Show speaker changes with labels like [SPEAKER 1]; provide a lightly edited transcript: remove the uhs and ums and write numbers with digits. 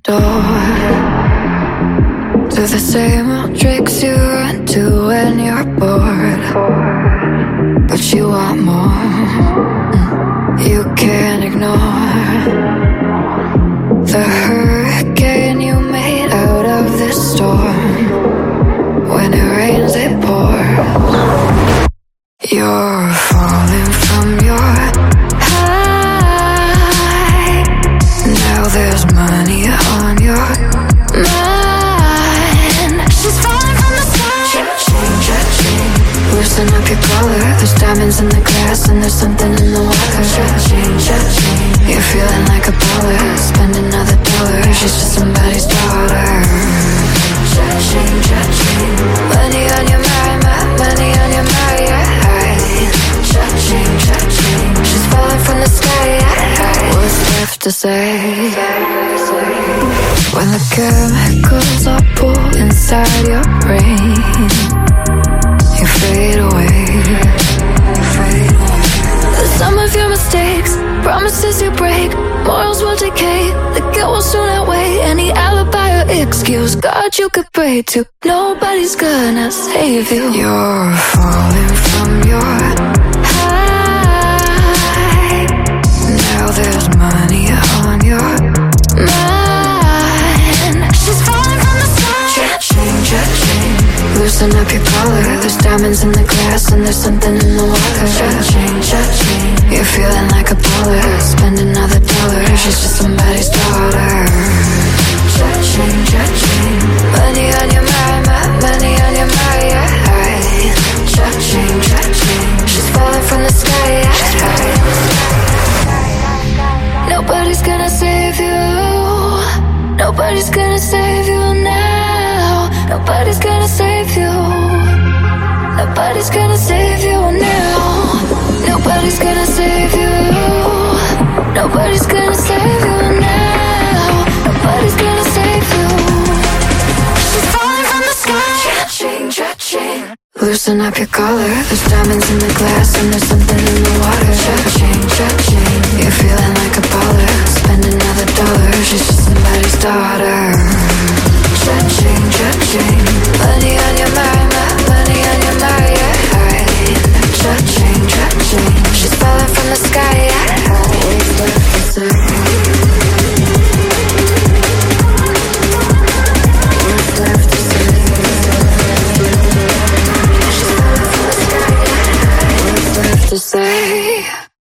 [SPEAKER 1] door, to the same old tricks you run to when you're bored. But you want more, you can't ignore the hurricane you made out of this storm. When it rains, it pours. You're falling from your high. Now there's money on your mind. She's falling from the sky. Cha-ching. Loosen up your collar. There's diamonds in the grass and there's something in the water. Cha-ching. You're feeling like a baller. Spend another dollar. She's just somebody's daughter. Cha-ching. Money on your mind, money on your mind. Cha-ching. She's falling from the sky. What's left to say? When the chemicals are pulled inside your brain, you fade away. The sum of your mistakes, promises you break, morals will decay, the guilt will soon outweigh any alibi or excuse God you could pray to. Nobody's gonna save you. You're falling from your high. Now there's money on your mind. She's falling from the sky. Cha-ching. Loosen up your collar. There's diamonds in the grass and there's something in the water. Cha-ching. You're feeling like a baller. Spend another dollar. She's just somebody's daughter. Cha-ching. Money on your mind, money on your mind. Cha-ching. She's falling from the sky. Nobody's gonna save you. Nobody's gonna save you now. Nobody's gonna save you. Nobody's gonna save you now. Nobody's gonna save you. Nobody's gonna save you now. Nobody's gonna save you. She's falling from the sky. Cha-ching. Loosen up your collar. There's diamonds in the glass and there's something in the water. Cha-ching. You're feeling like a baller. Spend another dollar. She's just somebody's daughter. Cha-ching. Money on your mind, money on your mind. Cha-ching. She's falling from the sky. What's left to say? What's left to say? She's falling from the sky. What's left to say?